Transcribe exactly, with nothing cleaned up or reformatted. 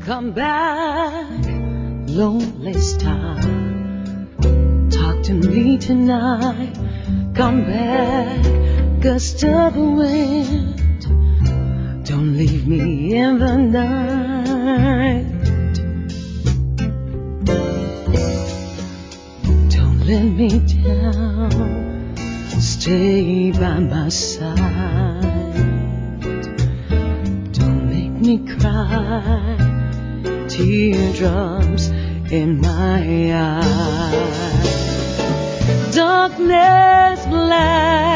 Come back, lonely star. Talk to me tonight. Come back, gust of the wind. Don't leave me in the night. Don't let me down. Stay by my side. Don't make me cry. Teardrops in my eyes. Darkness black.